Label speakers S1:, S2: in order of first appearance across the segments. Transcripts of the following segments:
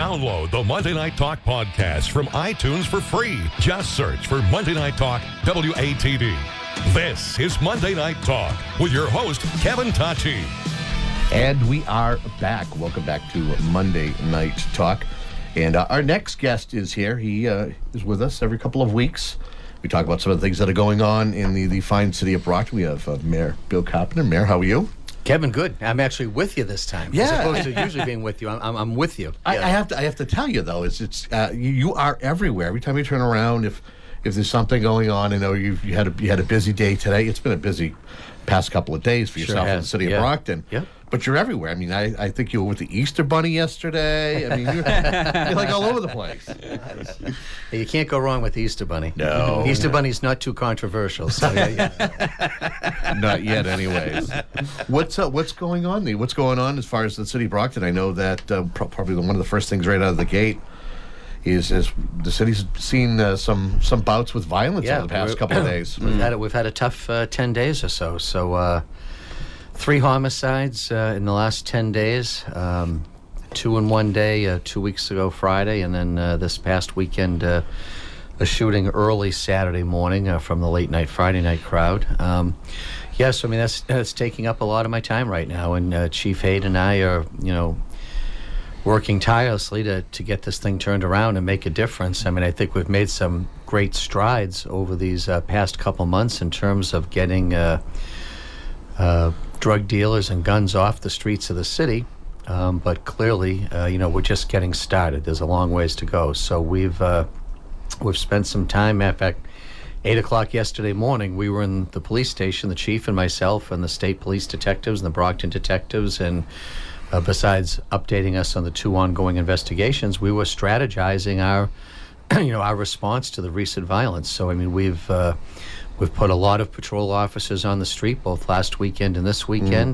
S1: Download the Monday Night Talk podcast from iTunes for free. Just search for Monday Night Talk WATD. This is Monday Night Talk with your host, Kevin Tachi.
S2: And we are back. Welcome back to Monday Night Talk. And our next guest is here. He is with us every couple of weeks. We talk about some of the things that are going on in the fine city of Brockton. We have Mayor Bill Carpenter. Mayor, how are you?
S3: Kevin, good. I'm actually with you this time.
S2: Yeah.
S3: As opposed to usually being with you, I'm with you.
S2: I have to tell you though, you are everywhere. Every time you turn around, if there's something going on, I know you had a busy day today. It's been a busy past couple of days for yourself in the city of Brockton.
S3: Yep.
S2: But you're everywhere. I mean, I think you were with the Easter Bunny yesterday. I mean, you're like all over the place.
S3: You can't go wrong with the Easter Bunny.
S2: No.
S3: Easter Bunny's not too controversial. So yeah.
S2: Not yet, anyways. What's going on, Lee? What's going on as far as the city of Brockton? I know that probably one of the first things right out of the gate is the city's seen some bouts with violence over the past couple of days.
S3: We've had a tough 10 days or so. So 3 homicides in the last 10 days. 2 in one day, 2 weeks ago Friday, and then this past weekend a shooting early Saturday morning from the late night Friday night crowd. Yes, I mean that's taking up a lot of my time right now, and Chief Hayden and I are working tirelessly to get this thing turned around and make a difference. I mean, I think we've made some great strides over these past couple months in terms of getting drug dealers and guns off the streets of the city. But clearly, we're just getting started. There's a long ways to go. So we've spent some time. Matter of fact, 8 o'clock yesterday morning, we were in the police station, the chief and myself and the state police detectives and the Brockton detectives, and besides updating us on the 2 ongoing investigations, we were strategizing our response to the recent violence. So, I mean, we've put a lot of patrol officers on the street, both last weekend and this weekend.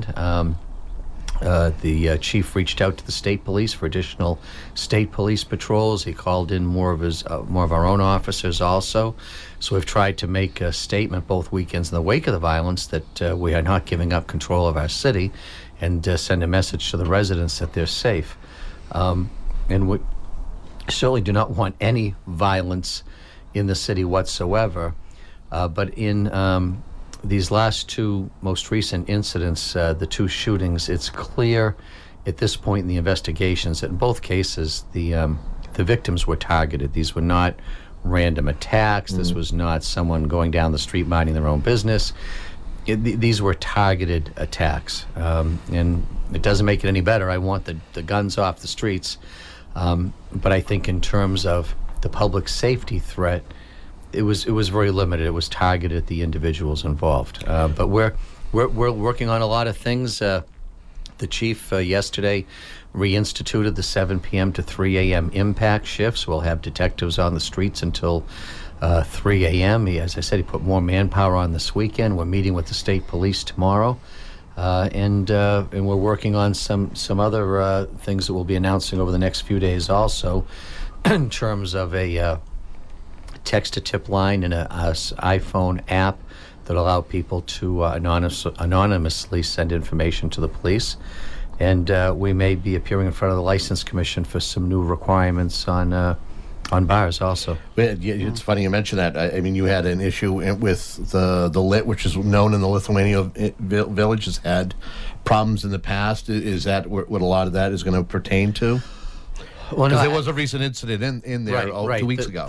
S3: The chief reached out to the state police for additional state police patrols. He called in more of our own officers also. So we've tried to make a statement both weekends in the wake of the violence that we are not giving up control of our city, and send a message to the residents that they're safe. And we certainly do not want any violence in the city whatsoever. But in these last 2 most recent incidents, the 2 shootings, it's clear at this point in the investigations that in both cases the victims were targeted. These were not random attacks. This was not someone going down the street minding their own business. These were targeted attacks, and it doesn't make it any better. I want the guns off the streets, but I think in terms of the public safety threat, it was very limited. It was targeted at the individuals involved. But we're working on a lot of things. The chief yesterday reinstituted the 7 p.m. to 3 a.m. impact shifts. We'll have detectives on the streets until 3 a.m. As I said, he put more manpower on this weekend. We're meeting with the state police tomorrow, and we're working on some other things that we'll be announcing over the next few days also, in terms of a text-to-tip line and a iPhone app that allow people to anonymously send information to the police. And we may be appearing in front of the License Commission for some new requirements on bars also.
S2: It's funny you mention that. I mean, you had an issue with the Lit, which is known in the Lithuania Village, has had problems in the past. Is that what a lot of that is going to pertain to?
S3: Well,
S2: because there was a recent incident in there 2 weeks ago.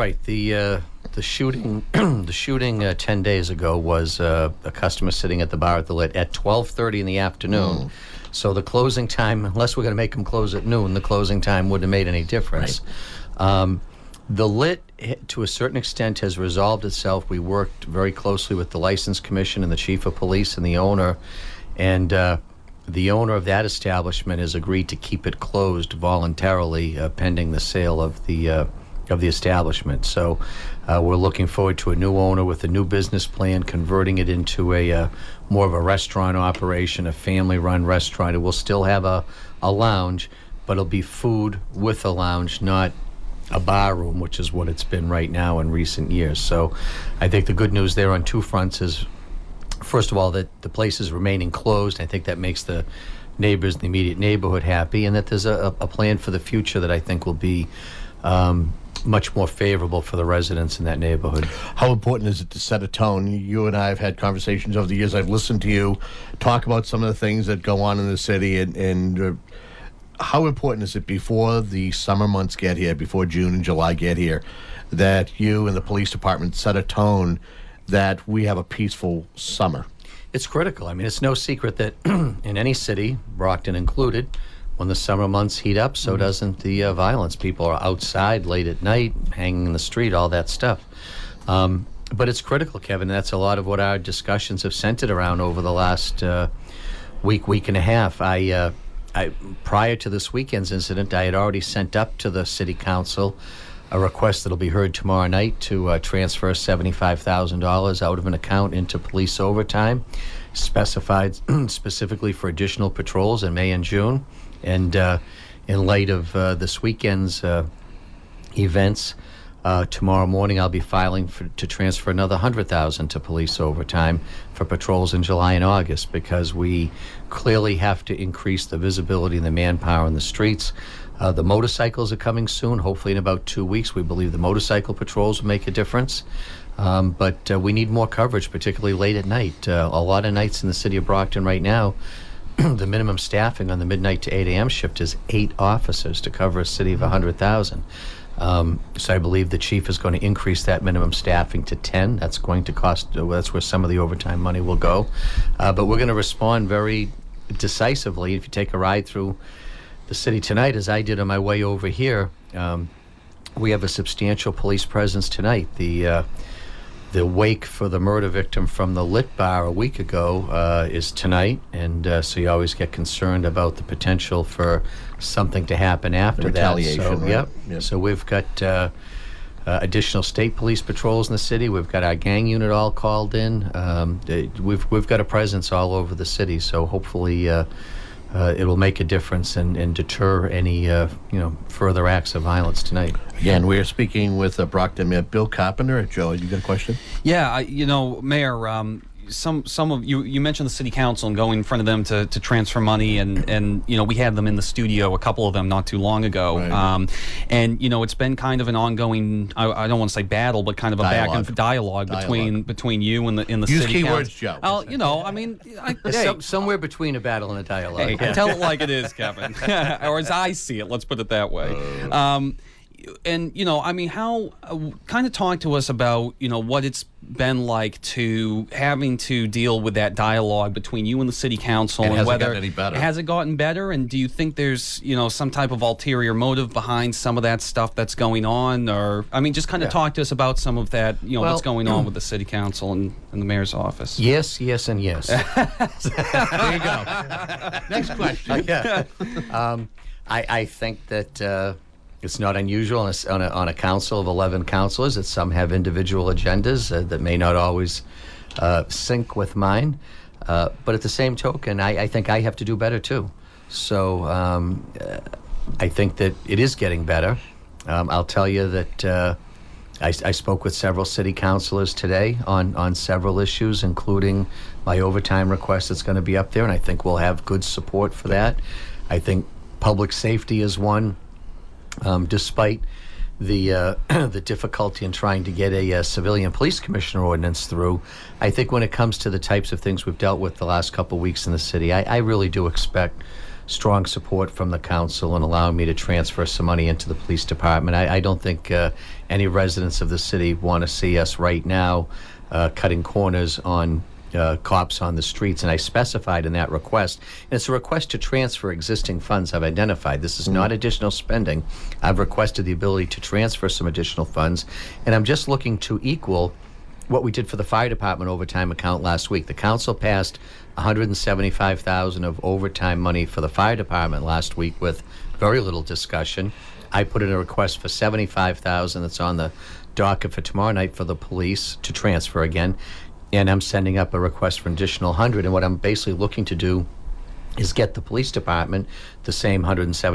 S3: The shooting the shooting 10 days ago was a customer sitting at the bar at the Lit at 12:30 in the afternoon. So the closing time, unless we're going to make them close at noon, the closing time wouldn't have made any difference. Right. The Lit, to a certain extent, has resolved itself. We worked very closely with the License Commission and the Chief of Police and the owner, and the owner of that establishment has agreed to keep it closed voluntarily pending the sale of the establishment. So we're looking forward to a new owner with a new business plan, converting it into a more of a restaurant operation, a family-run restaurant. It will still have a lounge, but it'll be food with a lounge, not a bar room, which is what it's been right now in recent years. So I think the good news there on 2 fronts is first of all, that the place is remaining closed. I think that makes the neighbors in the immediate neighborhood happy, and that there's a plan for the future that I think will be much more favorable for the residents in that neighborhood.
S2: How important is it to set a tone? You and I have had conversations over the years. I've listened to you talk about some of the things that go on in the city, and how important is it before the summer months get here, before June and July get here, that you and the police department set a tone that we have a peaceful summer?
S3: It's critical. I mean, it's no secret that in any city, Brockton included, when the summer months heat up, so doesn't the violence. People are outside late at night, hanging in the street, all that stuff. But it's critical, Kevin. That's a lot of what our discussions have centered around over the last week and a half. I prior to this weekend's incident, I had already sent up to the city council a request that'll be heard tomorrow night to transfer $75,000 out of an account into police overtime, specified specifically for additional patrols in May and June. And in light of this weekend's events, tomorrow morning I'll be filing to transfer another $100,000 to police overtime for patrols in July and August, because we clearly have to increase the visibility and the manpower in the streets. The motorcycles are coming soon. Hopefully in about 2 weeks, we believe the motorcycle patrols will make a difference. But we need more coverage, particularly late at night. A lot of nights in the city of Brockton right now, the minimum staffing on the midnight to 8 a.m. shift is 8 officers to cover a city of 100,000. So I believe the chief is going to increase that minimum staffing to 10. That's going to cost, that's where some of the overtime money will go. But we're going to respond very decisively. If you take a ride through the city tonight, as I did on my way over here, we have a substantial police presence tonight. The wake for the murder victim from the Lit Bar a week ago is tonight, and so you always get concerned about the potential for something to happen after
S2: retaliation,
S3: that. So,
S2: right?
S3: Yep. So we've got additional state police patrols in the city. We've got our gang unit all called in. We've got a presence all over the city. So hopefully it will make a difference and deter any further acts of violence tonight.
S2: Again, we are speaking with Brockton Mayor Bill Carpenter. Joe, you got a question?
S4: Yeah, Mayor, some of you mentioned the city council and going in front of them to transfer money, and we had them in the studio, a couple of them not too long ago,
S2: right.
S4: And it's been kind of an ongoing, I don't want to say battle, but kind of a back and dialogue between you and the
S2: Use
S4: city
S2: keywords,
S4: council.
S2: Joe.
S4: I mean,
S3: somewhere between a battle and a dialogue.
S4: Hey, tell it like it is, Kevin, or as I see it. Let's put it that way. And how kind of talk to us about what it's been like to having to deal with that dialogue between you and the city council,
S2: and
S4: whether
S2: gotten any better.
S4: Has it gotten better, and do you think there's some type of ulterior motive behind some of that stuff that's going on, or just kind of talk to us about some of that what's going on with the city council and the mayor's office.
S3: Yes, and yes.
S2: There you go. Next question.
S3: I think that it's not unusual on a council of 11 councilors that some have individual agendas that may not always sync with mine. But at the same token, I think I have to do better too. So I think that it is getting better. I'll tell you that I spoke with several city councilors today on several issues, including my overtime request that's going to be up there, and I think we'll have good support for that. I think public safety is one. Despite the difficulty in trying to get a civilian police commissioner ordinance through, I think when it comes to the types of things we've dealt with the last couple of weeks in the city, I really do expect strong support from the council in allowing me to transfer some money into the police department. I don't think any residents of the city want to see us right now cutting corners on cops on the streets, and I specified in that request, and it's a request to transfer existing funds I've identified. This is not additional spending. I've requested the ability to transfer some additional funds, and I'm just looking to equal what we did for the fire department overtime account last week. The council passed $175,000 of overtime money for the fire department last week with very little discussion. I put in a request for $75,000 that's on the docket for tomorrow night for the police to transfer again. And I'm sending up a request for an additional 100. And what I'm basically looking to do is get the police department the same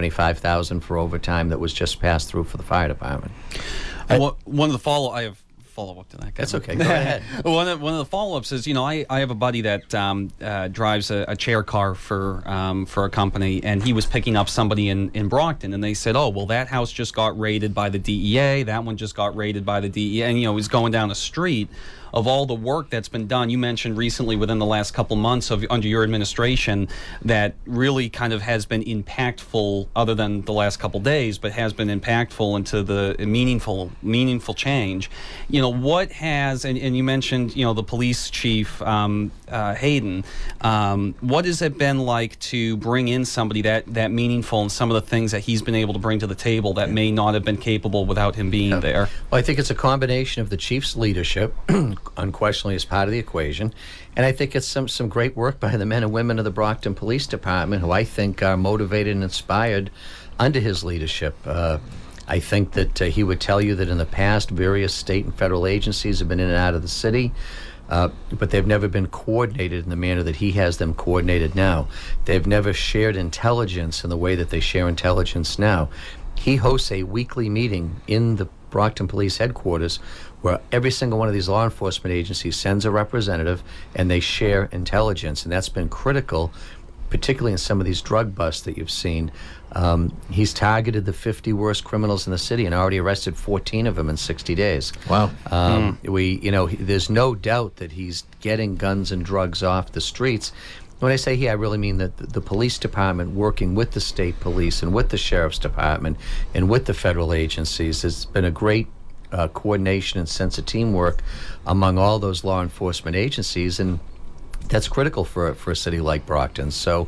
S3: $175,000 for overtime that was just passed through for the fire department.
S4: One of the I have follow up to that.
S3: That's okay. Go ahead.
S4: One of the follow ups is, I have a buddy that drives a chair car for a company, and he was picking up somebody in Brockton, and they said, "Oh, well, that house just got raided by the DEA. That one just got raided by the DEA," and he's going down the street. Of all the work that's been done, you mentioned recently within the last couple months under your administration that really kind of has been impactful, other than the last couple days, but has been impactful into the meaningful change. What has, and you mentioned, the police chief, Hayden, what has it been like to bring in somebody that meaningful, and some of the things that he's been able to bring to the table that may not have been capable without him being there?
S3: Well, I think it's a combination of the chief's leadership, unquestionably as part of the equation, and I think it's some great work by the men and women of the Brockton Police Department, who I think are motivated and inspired under his leadership. I think that he would tell you that in the past, various state and federal agencies have been in and out of the city, but they've never been coordinated in the manner that he has them coordinated now. They've never shared intelligence in the way that they share intelligence now. He hosts a weekly meeting in the Brockton Police Headquarters where every single one of these law enforcement agencies sends a representative and they share intelligence, and that's been critical, particularly in some of these drug busts that you've seen. He's targeted the 50 worst criminals in the city and already arrested 14 of them in 60 days.
S2: Wow.
S3: There's no doubt that he's getting guns and drugs off the streets. When I say he, I really mean that the police department, working with the state police and with the sheriff's department and with the federal agencies, has been a great coordination and sense of teamwork among all those law enforcement agencies, and that's critical for a city like Brockton. So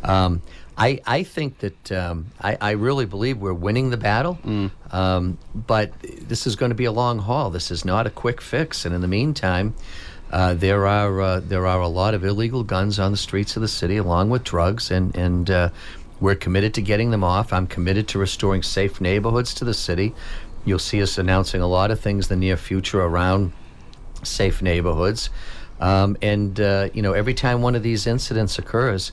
S3: I think that I really believe we're winning the battle, but this is going to be a long haul. This is not a quick fix, and in the meantime, there are a lot of illegal guns on the streets of the city, along with drugs, and we're committed to getting them off. I'm committed to restoring safe neighborhoods to the city. You'll see us announcing a lot of things in the near future around safe neighborhoods. Every time one of these incidents occurs,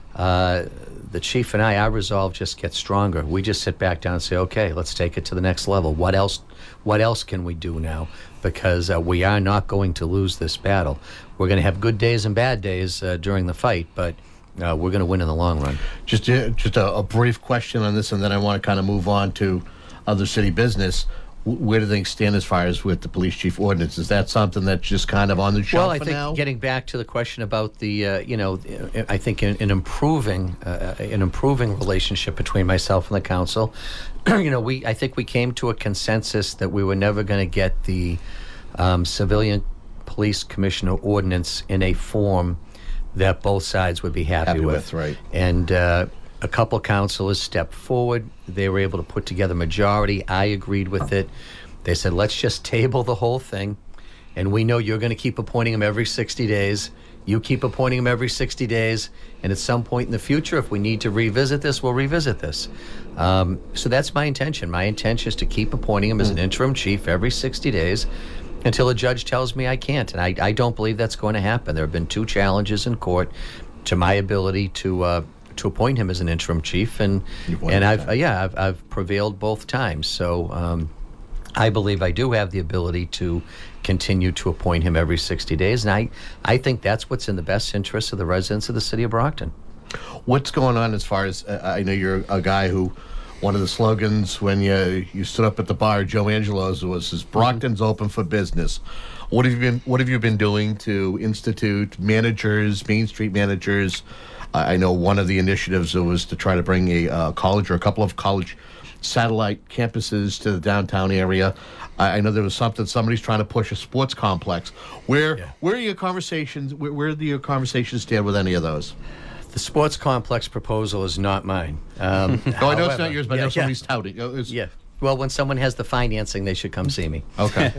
S3: the chief and our resolve just gets stronger. We just sit back down and say, okay, let's take it to the next level. What else can we do now? Because we are not going to lose this battle. We're going to have good days and bad days during the fight, but we're going to win in the long run.
S2: Just a brief question on this, and then I want to kind of move on to other city business. Where do things stand as far as with the police chief ordinance? Is that something that's just kind of on the shelf
S3: for now? Well, I think getting back to the question about the, I think an improving relationship between myself and the council, I think we came to a consensus that we were never going to get the civilian police commissioner ordinance in a form that both sides would be happy with.
S2: Right.
S3: And a couple councilors stepped forward. They were able to put together a majority. I agreed with it. They said, let's just table the whole thing. And we know you're going to keep appointing them every 60 days. You keep appointing them every 60 days. And at some point in the future, if we need to revisit this, we'll revisit this. So that's my intention. My intention is to keep appointing him as an interim chief every 60 days until a judge tells me I can't. And I don't believe that's going to happen. There have been 2 challenges in court to my ability to appoint him as an interim chief, and I've prevailed both times. So I believe I do have the ability to continue to appoint him every 60 days, and I think that's what's in the best interest of the residents of the city of Brockton.
S2: What's going on as far as I know you're a guy who one of the slogans when you stood up at the bar, Joe Angelo's, was Brockton's open for business. What have you been doing to institute managers, Main Street managers? I know one of the initiatives was to try to bring a college or a couple of college satellite campuses to the downtown area. I know there was somebody's trying to push a sports complex. Where are your conversations? Where do your conversations stand with any of those?
S3: The sports complex proposal is not mine.
S2: I know it's not yours, but I know somebody's touting.
S3: Well, when someone has the financing, they should come see me.
S2: Okay.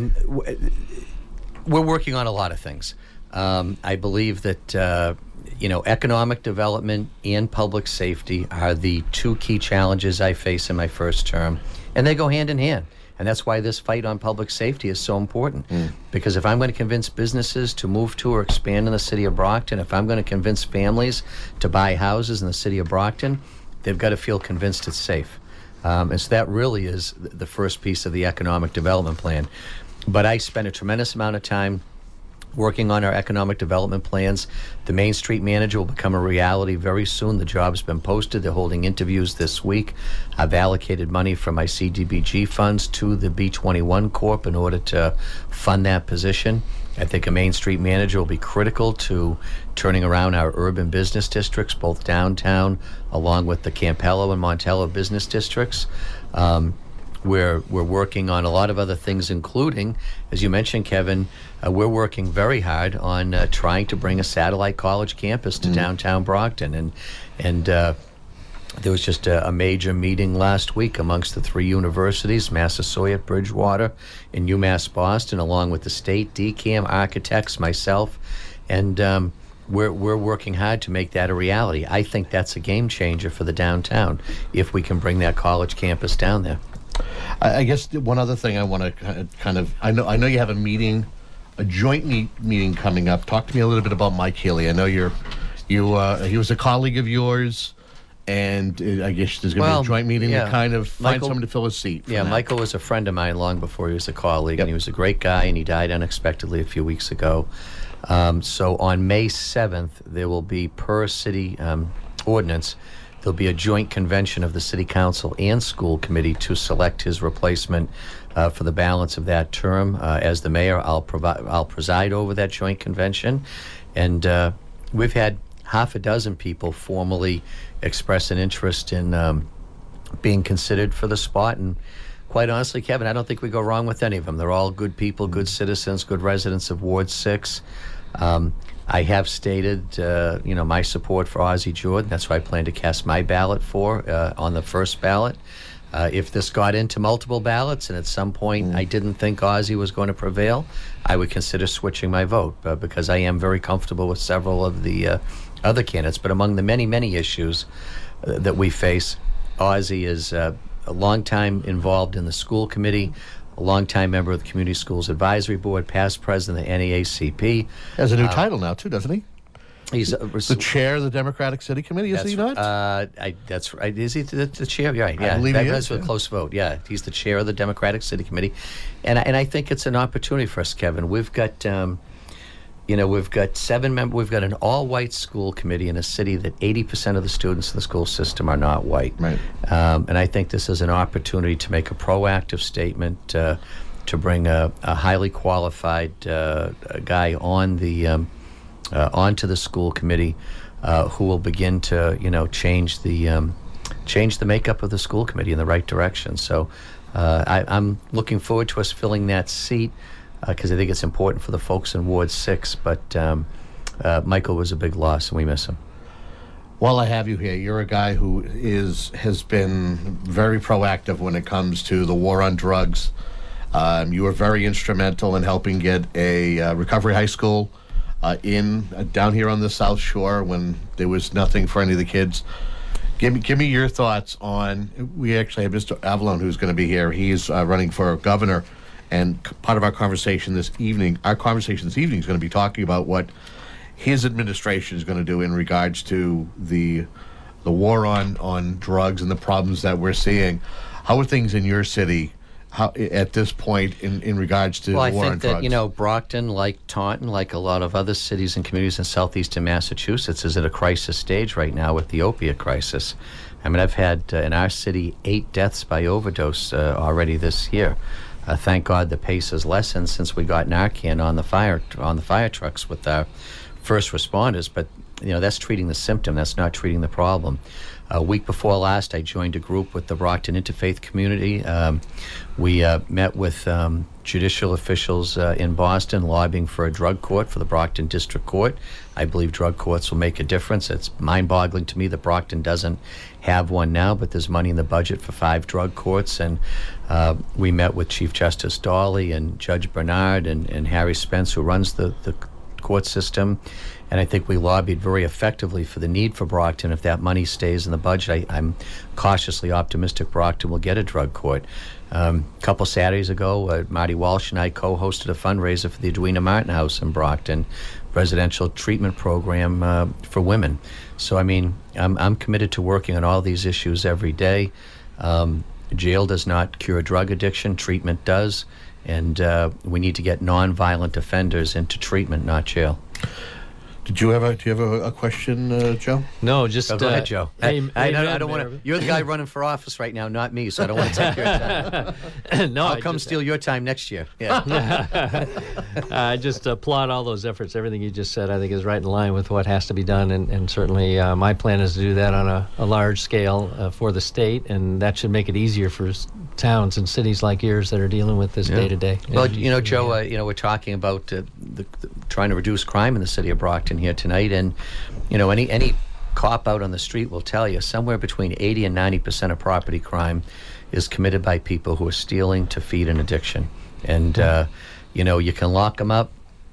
S3: We're working on a lot of things. I believe that economic development and public safety are the 2 key challenges I face in my first term, and they go hand in hand. And that's why this fight on public safety is so important. Because if I'm going to convince businesses to move to or expand in the city of Brockton, if I'm going to convince families to buy houses in the city of Brockton, they've got to feel convinced it's safe. And so that really is the first piece of the economic development plan. But I spent a tremendous amount of time working on our economic development plans. The Main Street Manager will become a reality very soon. The job's been posted. They're holding interviews this week. I've allocated money from my CDBG funds to the B21 Corp in order to fund that position. I think a Main Street Manager will be critical to turning around our urban business districts, both downtown, along with the Campello and Montello business districts. We're working on a lot of other things, including, as you mentioned, Kevin, we're working very hard on trying to bring a satellite college campus to downtown Brockton. And there was just a major meeting last week amongst the three universities, Massasoit, Bridgewater, and UMass Boston, along with the state, DCAM, architects, myself, and we're working hard to make that a reality. I think that's a game changer for the downtown if we can bring that college campus down there.
S2: I guess one other thing I want to kind of, I know you have a meeting, a joint meeting coming up. Talk to me a little bit about Mike Healy. I know he was a colleague of yours, and I guess there's going to be a joint meeting to kind of find someone to fill a seat.
S3: Yeah,
S2: that.
S3: Michael was a friend of mine long before he was a colleague, and he was a great guy, and he died unexpectedly a few weeks ago. So on May 7th, there will be, per city ordinance, there'll be a joint convention of the City Council and School Committee to select his replacement for the balance of that term. As the mayor, I'll preside over that joint convention. And we've had half a dozen people formally express an interest in being considered for the spot. And quite honestly, Kevin, I don't think we go wrong with any of them. They're all good people, good citizens, good residents of Ward 6. I have stated, my support for Ozzie Jordan. That's what I plan to cast my ballot for on the first ballot. If this got into multiple ballots and at some point I didn't think Ozzie was going to prevail, I would consider switching my vote because I am very comfortable with several of the other candidates. But among the many, many issues that we face, Ozzie is a long time involved in the school committee, a longtime member of the Community Schools Advisory Board, past president of the NAACP.
S2: Has a new title now, too, doesn't he?
S3: He's
S2: the chair of the Democratic City Committee, is he not?
S3: That's right. Is he the chair? Right, yeah.
S2: I believe he is.
S3: That's a close vote, yeah. He's the chair of the Democratic City Committee. And I think it's an opportunity for us, Kevin. We've got... we've got 7 members. We've got an all-white school committee in a city that 80% of the students in the school system are not white.
S2: Right.
S3: And I think this is an opportunity to make a proactive statement, to bring a highly qualified guy on the onto the school committee, who will begin to change the makeup of the school committee in the right direction. So I'm looking forward to us filling that seat. Because I think it's important for the folks in Ward 6, but Michael was a big loss, and we miss him.
S2: While I have you here, you're a guy who has been very proactive when it comes to the war on drugs. You were very instrumental in helping get a recovery high school down here on the South Shore when there was nothing for any of the kids. Give me your thoughts on. We actually have Mr. Avalone who's going to be here. He's running for governor. And part of our conversation this evening is going to be talking about what his administration is going to do in regards to the war on drugs and the problems that we're seeing. How are things in your city at this point in regards to the war on drugs?
S3: Well, I think that, Brockton, like Taunton, like a lot of other cities and communities in southeastern Massachusetts, is at a crisis stage right now with the opiate crisis. I mean, I've had, in our city, 8 deaths by overdose already this year. Thank God the pace has lessened since we got Narcan on the fire trucks with our first responders. But that's treating the symptom. That's not treating the problem. A week before last, I joined a group with the Brockton Interfaith Community. We met with judicial officials in Boston lobbying for a drug court for the Brockton District Court. I believe drug courts will make a difference. It's mind-boggling to me that Brockton doesn't have one now, but there's money in the budget for 5 drug courts. And we met with Chief Justice Dawley and Judge Bernard and Harry Spence, who runs the court system. And I think we lobbied very effectively for the need for Brockton. If that money stays in the budget, I'm cautiously optimistic Brockton will get a drug court. A couple Saturdays ago, Marty Walsh and I co-hosted a fundraiser for the Edwina Martin House in Brockton, residential treatment program for women. So, I mean, I'm committed to working on all these issues every day. Jail does not cure drug addiction. Treatment does. And we need to get nonviolent offenders into treatment, not jail.
S2: Do you have a question, Joe?
S5: No, just
S3: Go ahead, Joe.
S5: Hey,
S3: I don't want to. You're the guy running for office right now, not me. So I don't want to take your time.
S5: no,
S3: I'll come steal your time next year. Yeah.
S5: I just applaud all those efforts. Everything you just said, I think, is right in line with what has to be done, and certainly my plan is to do that on a large scale for the state, and that should make it easier for towns and cities like yours that are dealing with this day to day.
S3: Well, Joe, we're talking about trying to reduce crime in the city of Brockton here tonight, and any cop out on the street will tell you somewhere between 80 and 90% of property crime is committed by people who are stealing to feed an addiction, and you can lock them up.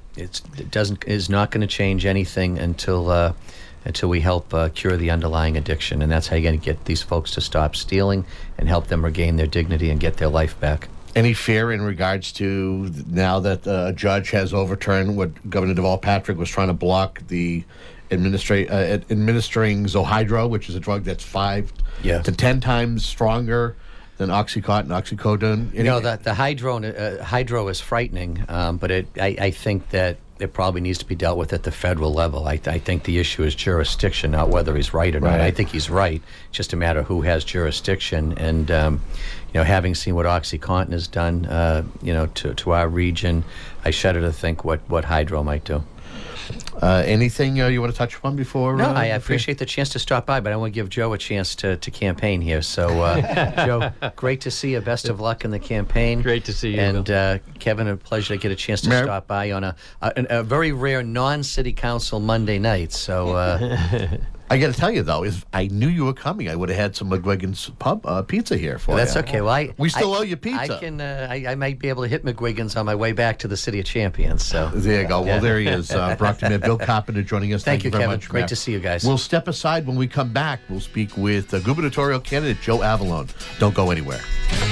S3: Is not going to change anything until we help cure the underlying addiction, and that's how you're going to get these folks to stop stealing and help them regain their dignity and get their life back.
S2: Any fear in regards to now that a judge has overturned what Governor Deval Patrick was trying to block, the administering Zohydro, which is a drug that's 5 to 10 times stronger than OxyContin, oxycodone?
S3: The hydro is frightening, but I think that it probably needs to be dealt with at the federal level. I think the issue is jurisdiction, not whether he's right or not. I think he's right. It's just a matter of who has jurisdiction. And having seen what OxyContin has done, to our region, I shudder to think what hydro might do.
S2: Anything you want to touch upon before?
S3: No, I appreciate the chance to stop by, but I want to give Joe a chance to campaign here. So, Joe, great to see you. Best of luck in the campaign.
S5: Great to see you.
S3: And Kevin, a pleasure to get a chance to stop by on a very rare non-city council Monday night. So.
S2: I got to tell you, though, if I knew you were coming, I would have had some McGuigan's pub pizza here for you.
S3: That's okay. Well,
S2: we still owe you pizza.
S3: I might be able to hit McGuigan's on my way back to the City of Champions. So
S2: there you go. Well, there he is, Brockton Mayor Bill Carpenter joining us.
S3: Thank you,
S2: very
S3: Kevin.
S2: much.
S3: Great to see you guys.
S2: We'll step aside when we come back. We'll speak with gubernatorial candidate Joe Avalone. Don't go anywhere.